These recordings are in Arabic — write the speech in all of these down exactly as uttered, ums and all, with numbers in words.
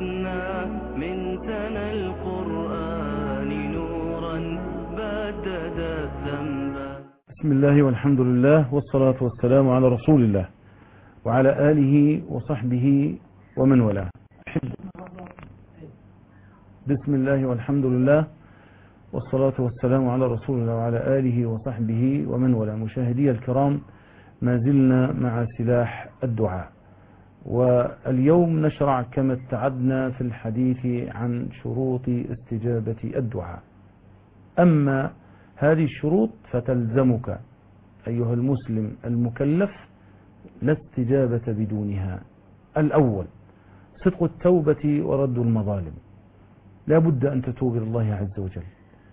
وجدنا من ثنى القرآن نورا بدد الذنب. بسم الله والحمد لله والصلاة والسلام على رسول الله وعلى آله وصحبه ومن والاه. بسم الله والحمد لله والصلاة والسلام على رسول الله وعلى آله وصحبه ومن والاه. مشاهدي الكرام، ما زلنا مع سلاح الدعاء، واليوم نشرع كما اتعدنا في الحديث عن شروط استجابة الدعاء. أما هذه الشروط فتلزمك أيها المسلم المكلف لا استجابة بدونها. الأول صدق التوبة ورد المظالم. لا بد أن تتوب إلى الله عز وجل،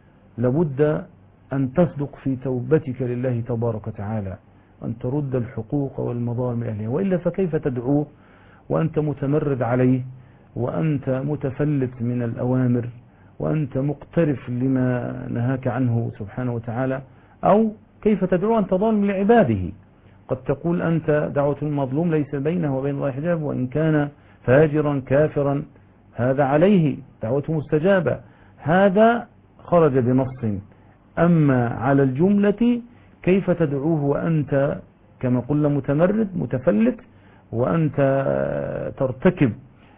لابد أن تصدق في توبتك لله تبارك وتعالى، أن ترد الحقوق والمظالم لأهلها، وإلا فكيف تدعوه وأنت متمرد عليه، وأنت متفلت من الأوامر، وأنت مقترف لما نهاك عنه سبحانه وتعالى؟ أو كيف تدعو أنت ظالم لعباده؟ قد تقول أنت دعوة المظلوم ليس بينه وبين الله حجاب، وإن كان فاجرا كافرا هذا عليه دعوته مستجابة، هذا خرج بنص. أما على الجملة كيف تدعوه وأنت كما قلنا متمرد متفلت، وأنت ترتكب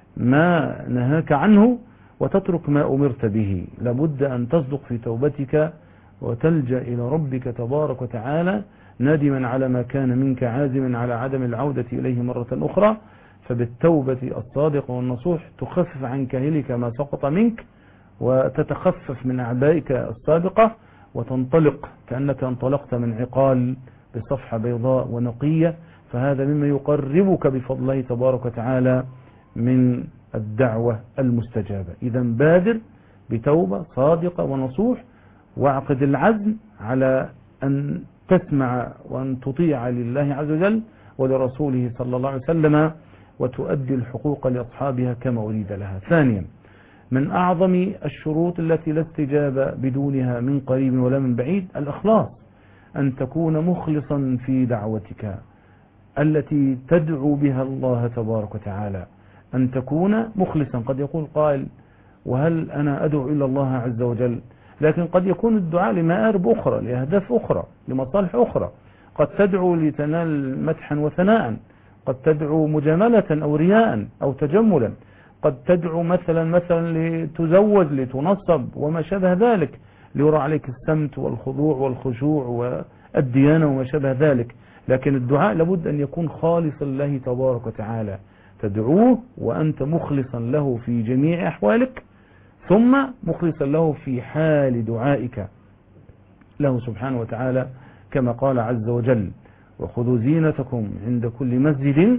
ما نهاك عنه وتترك ما أمرت به؟ لابد أن تصدق في توبتك وتلجأ إلى ربك تبارك وتعالى نادما على ما كان منك، عازما على عدم العودة إليه مرة أخرى. فبالتوبة الصادقة والنصوح تخفف عن كاهلك ما سقط منك، وتتخفف من أعبائك السابقة، وتنطلق كأنك انطلقت من عقال بصفحة بيضاء ونقية. فهذا مما يقربك بفضل الله تبارك وتعالى من الدعوة المستجابة. إذا بادر بتوبة صادقة ونصوح، واعقد العزم على أن تسمع وأن تطيع لله عز وجل ولرسوله صلى الله عليه وسلم، وتؤدي الحقوق لأصحابها كما أريد لها. ثانيا، من أعظم الشروط التي لا استجابة بدونها من قريب ولا من بعيد الإخلاص، أن تكون مخلصا في دعوتك التي تدعو بها الله تبارك وتعالى، أن تكون مخلصا. قد يقول قائل: وهل أنا أدعو إلى الله عز وجل؟ لكن قد يكون الدعاء لمآرب أخرى، لأهداف أخرى، لمصالح أخرى. قد تدعو لتنال مدحا وثناء، قد تدعو مجاملة أو رياء أو تجملا، قد تدعو مثلا مثلا لتزوج لتنصب وما شابه ذلك، ليرى عليك السمت والخضوع والخشوع والديانة وما شابه ذلك. لكن الدعاء لابد أن يكون خالصا لله تبارك وتعالى، تدعوه وأنت مخلصا له في جميع أحوالك، ثم مخلصا له في حال دعائك له سبحانه وتعالى، كما قال عز وجل: وخذوا زينتكم عند كل مسجد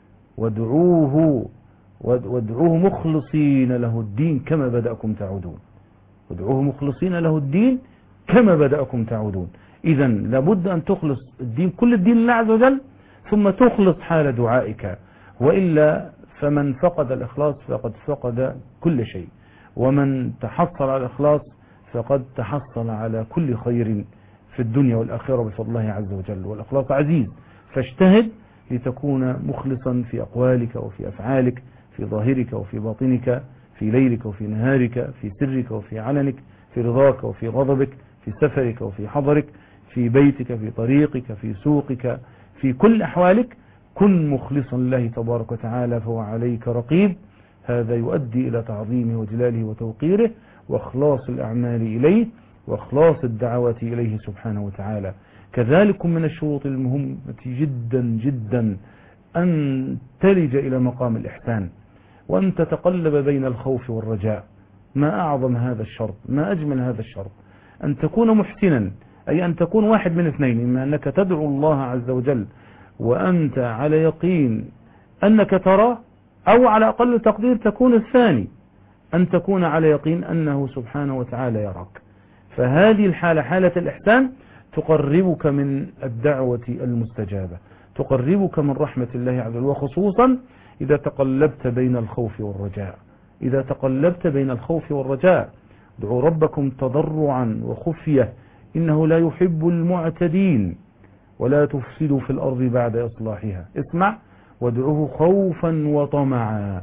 وادعوه وادعوه مخلصين له الدين كما بدأكم تعودون. وادعوه مخلصين له الدين كما بدأكم تعودون. إذا لابد أن تخلص الدين، كل الدين لله عز وجل، ثم تخلص حال دعائك، وإلا فمن فقد الإخلاص فقد فقد كل شيء، ومن تحصل على الإخلاص فقد تحصل على كل خير في الدنيا والآخرة بفضل الله عز وجل. والإخلاص عزيز، فاجتهد لتكون مخلصا في أقوالك وفي أفعالك، في ظاهرك وفي باطنك، في ليلك وفي نهارك، في سرك وفي علنك، في رضاك وفي غضبك، في سفرك وفي حضرك، في بيتك، في طريقك، في سوقك، في كل أحوالك. كن مخلصا لله تبارك وتعالى فهو عليك رقيب. هذا يؤدي إلى تعظيمه وجلاله وتوقيره وإخلاص الأعمال إليه وإخلاص الدعوات إليه سبحانه وتعالى. كذلك من الشروط المهمة جدا جدا أن تلج إلى مقام الإحسان، وأن تتقلب بين الخوف والرجاء. ما أعظم هذا الشرط، ما أجمل هذا الشرط، أن تكون محسنا، أي أن تكون واحد من اثنين: إما أنك تدعو الله عز وجل وأنت على يقين أنك تراه، أو على أقل تقدير تكون الثاني، أن تكون على يقين أنه سبحانه وتعالى يراك. فهذه الحالة، حالة الإحسان، تقربك من الدعوة المستجابة، تقربك من رحمة الله عز وجل، وخصوصا إذا تقلبت بين الخوف والرجاء. إذا تقلبت بين الخوف والرجاء، ادعوا ربكم تضرعا وخفية إنه لا يحب المعتدين، ولا تفسدوا في الأرض بعد إصلاحها. اسمع: وادعوه خوفا وطمعا.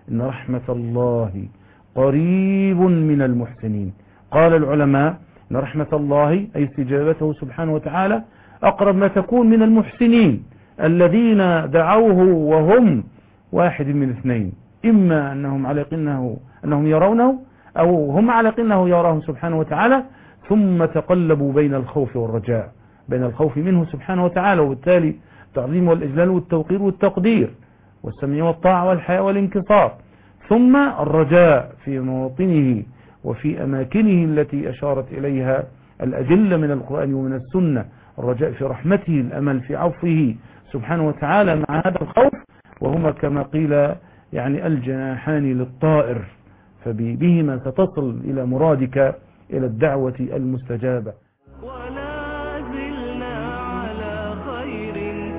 إن رحمة الله قريب من المحسنين. قال العلماء إن رحمة الله أي استجابته سبحانه وتعالى أقرب ما تكون من المحسنين الذين دعوه وهم واحد من اثنين، إما أنهم على يقينه أنهم يرونه، أو هم على يقينه يراه سبحانه وتعالى، ثم تقلبوا بين الخوف والرجاء، بين الخوف منه سبحانه وتعالى، وبالتالي التعظيم والإجلال والتوقير والتقدير والسمع والطاعة والحياء والانكسار، ثم الرجاء في مواطنه وفي أماكنه التي أشارت إليها الأدلة من القرآن ومن السنة، الرجاء في رحمته، الأمل في عفوه سبحانه وتعالى مع هذا الخوف، وهما كما قيل يعني الجناحان للطائر، فبهما ستصل إلى مرادك، إلى الدعوة المستجابة. ولا زلنا على خير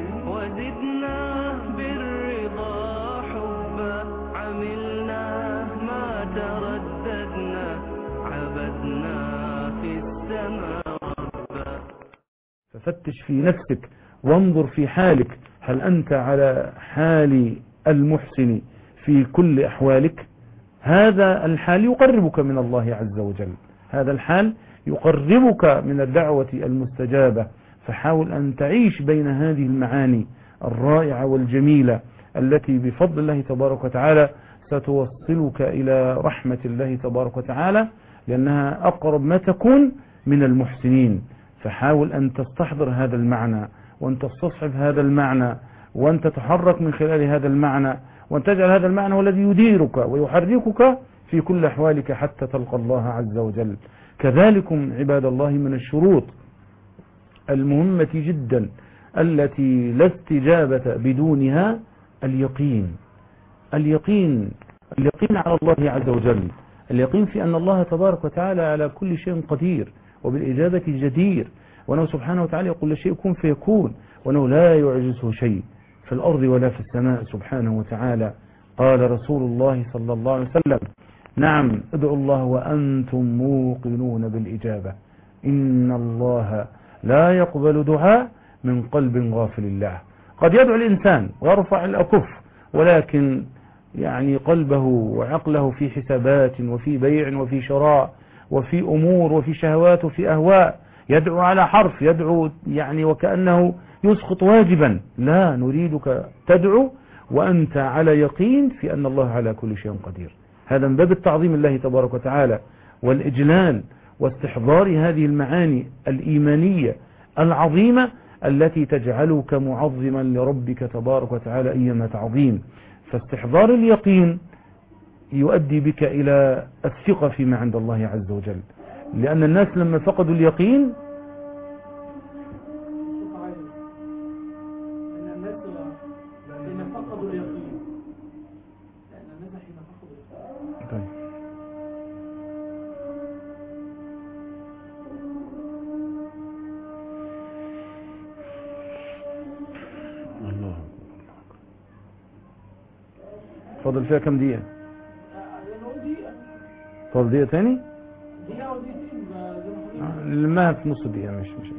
وزدنا بالرضا حبا، عملنا ما ترددنا عبدنا في السماء ربا. ففتش في نفسك وانظر في حالك، هل أنت على حال المحسن في كل أحوالك؟ هذا الحال يقربك من الله عز وجل، هذا الحال يقربك من الدعوة المستجابة، فحاول أن تعيش بين هذه المعاني الرائعة والجميلة التي بفضل الله تبارك وتعالى ستوصلك إلى رحمة الله تبارك وتعالى، لأنها أقرب ما تكون من المحسنين. فحاول أن تستحضر هذا المعنى، وأن تستصحب هذا المعنى، وأن تتحرك من خلال هذا المعنى، وأن تجعل هذا المعنى هو الذي يديرك ويحركك في كل أحوالك حتى تلقى الله عز وجل. كذلكم عباد الله من الشروط المهمة جدا التي لا استجابة بدونها اليقين. اليقين اليقين على الله عز وجل، اليقين في أن الله تبارك وتعالى على كل شيء قدير وبالإجابة جدير، وأنه سبحانه وتعالى يقول لشيء كن فيكون، وأنه لا يعجزه شيء في الأرض ولا في السماء سبحانه وتعالى. قال رسول الله صلى الله عليه وسلم: نعم، ادعوا الله وأنتم موقنون بالإجابة، إن الله لا يقبل دعاء من قلب غافل الله. قد يدعو الإنسان ويرفع الأكف، ولكن يعني قلبه وعقله في حسابات وفي بيع وفي شراء وفي أمور وفي شهوات وفي أهواء، يدعو على حرف، يدعو يعني وكأنه يسقط واجبا. لا، نريدك تدعو وأنت على يقين في أن الله على كل شيء قدير. هذا من باب التعظيم الله تبارك وتعالى والإجلال واستحضار هذه المعاني الإيمانية العظيمة التي تجعلك معظما لربك تبارك وتعالى أيما تعظيم. فاستحضار اليقين يؤدي بك إلى الثقة فيما عند الله عز وجل، لأن الناس لما فقدوا اليقين فاضل فيها كم دقيقة؟ فاضل دقيقة تاني؟ دقيقة ودقيقتين، ما في نص دقيقة. مش مش